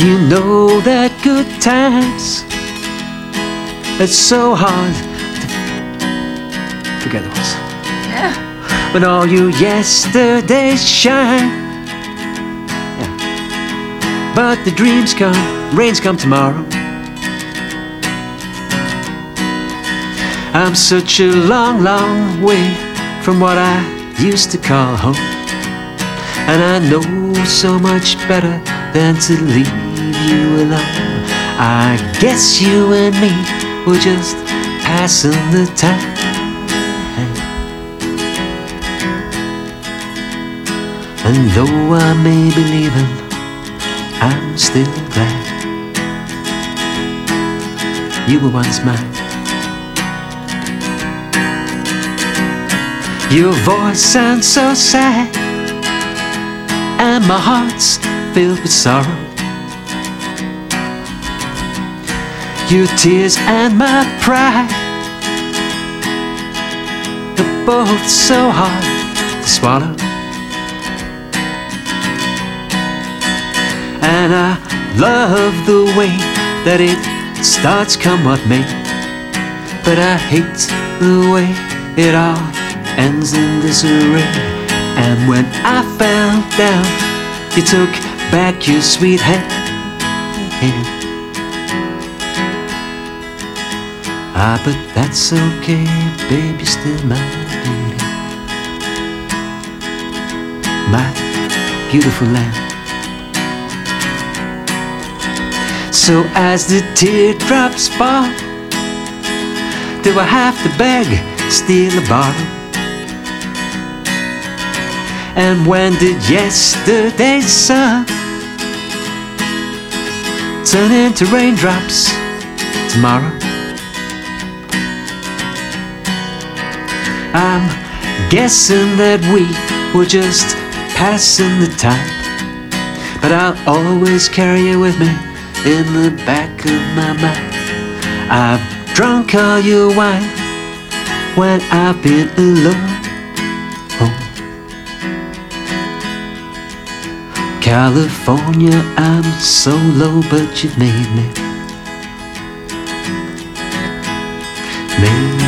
You know that good times, it's so hard to forget those. Yeah. When all your yesterdays shine, yeah. But the dreams come, rains come tomorrow. I'm such a long, long way from what I used to call home, and I know so much better than to leave you alone. I guess you and me were just passing the time. And though I may be leaving, I'm still glad you were once mine. Your voice sounds so sad, and my heart's filled with sorrow. Your tears and my pride are both so hard to swallow. And I love the way that it starts come what may, but I hate the way it all ends in disarray. And when I found out you took back your sweet hand, but that's okay, babe, you're still my beauty, my beautiful lamb. So as the teardrops fall, do I have to beg, steal or borrow? And when did yesterday's sun turn into raindrops tomorrow? I'm guessing that we were just passing the time, but I'll always carry you with me in the back of my mind. I've drunk all your wine when I've been alone. California, I'm so low, but you've made me